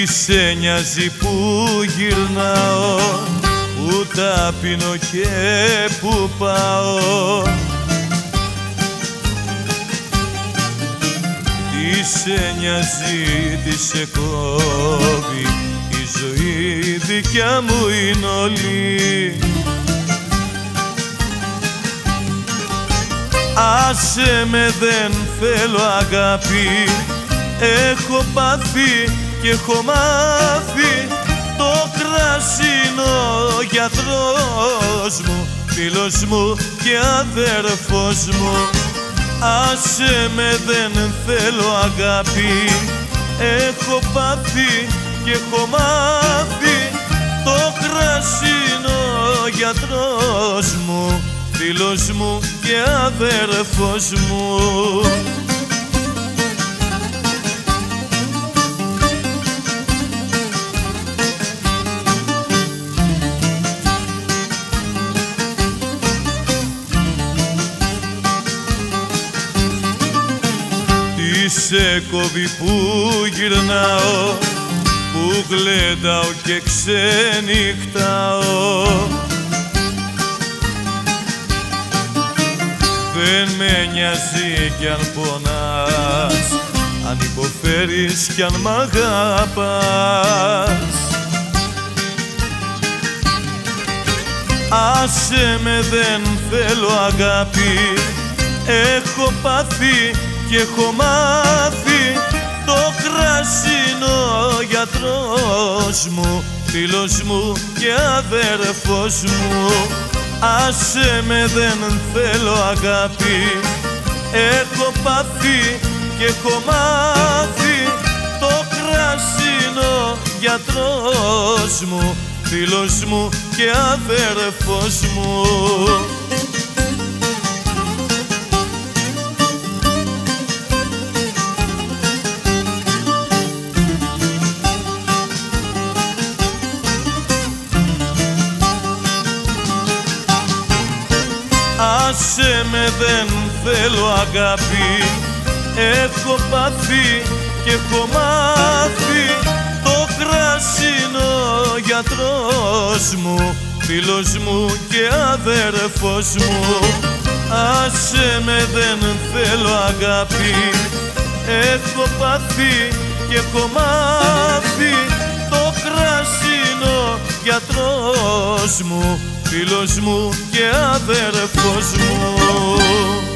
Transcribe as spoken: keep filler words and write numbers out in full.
σε νοιάζει που γυρνάω, που τα πίνω και που πάω? Τι σε νοιάζει, τι σε κόβει, η ζωή δικιά μου είναι όλη. Άσε με, δεν θέλω αγάπη, έχω πάθει και έχω μάθει. Το κράσι είναι ο γιατρός μου, φίλος μου και αδερφός μου. Άσε με, δεν θέλω αγάπη, έχω πάθει και έχω μάθει. Το κράσι είναι ο γιατρός μου, φίλος μου και αδερφός μου. Τι σε κόβει που γυρνάω, που γλεντάω και ξενυχτάω? Δεν με νοιάζει κι αν πονάς, αν υποφέρεις κι αν μ' αγαπάς. Άσε με, δεν θέλω αγάπη, έχω πάθει και έχω μάθει. Το κράσι είναι ο γιατρός μου, φίλος μου και αδερφός μου. Άσε με, δεν θέλω αγάπη, έχω πάθει και έχω μάθει. Το κράσι είναι ο γιατρός μου, φίλος μου και αδερφός μου. Άσε με, δεν θέλω αγάπη, έχω πάθει και έχω μάθει. Το κράσι είναι ο γιατρός μου, φίλος μου και αδερφός μου. Άσε με, δεν θέλω αγάπη, έχω πάθει και έχω μάθει. Το κράσι είναι ο γιατρός μου, φίλος μου και αδερφός μου.